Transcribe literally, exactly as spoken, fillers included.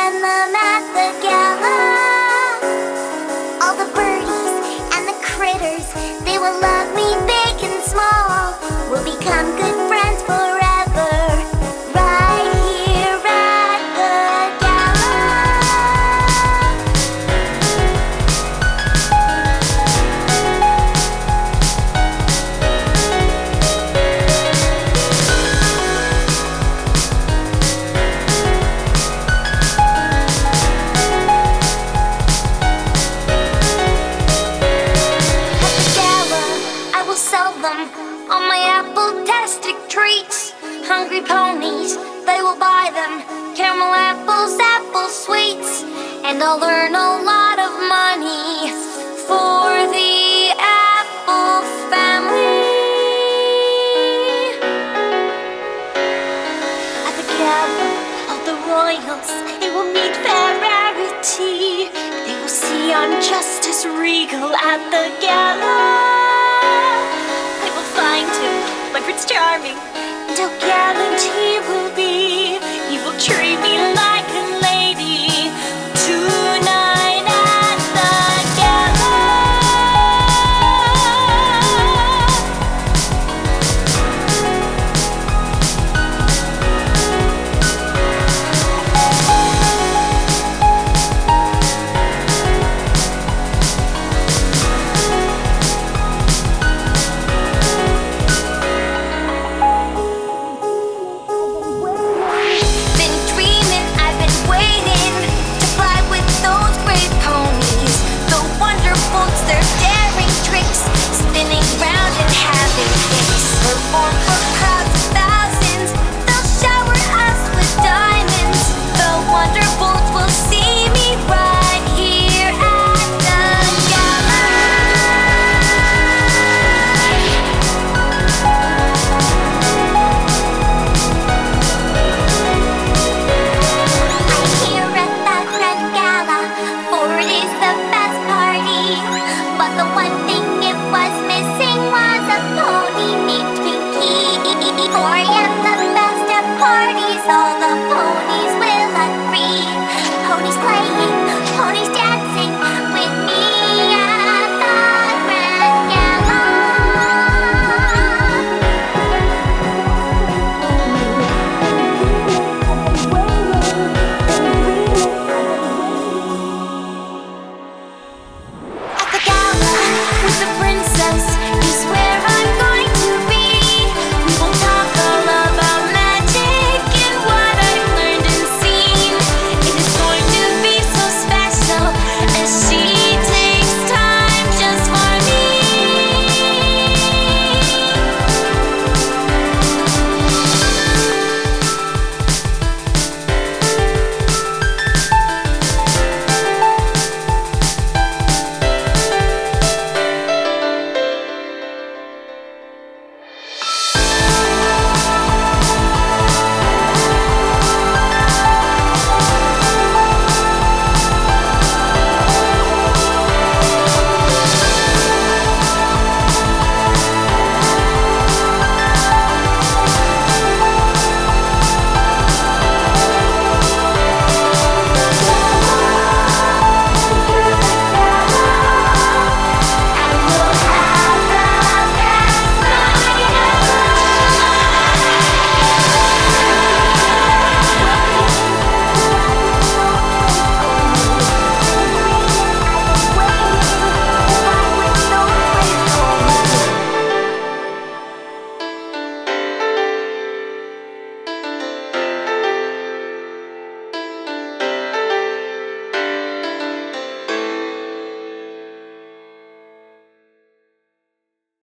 join them at the gala. All the birdies and the critters, they will love me big and small. We'll become good friends forever, right here at the gala. At the gala, I will sell them all my apple-tastic treats. Hungry ponies, they will buy them. Caramel apples, apple sweets. And I'll earn a lot of money for the Apple family. At the gala, all the royals, they will meet fair rarity. They will see I'm just as regal at the gala. They will find him, my Prince Charming.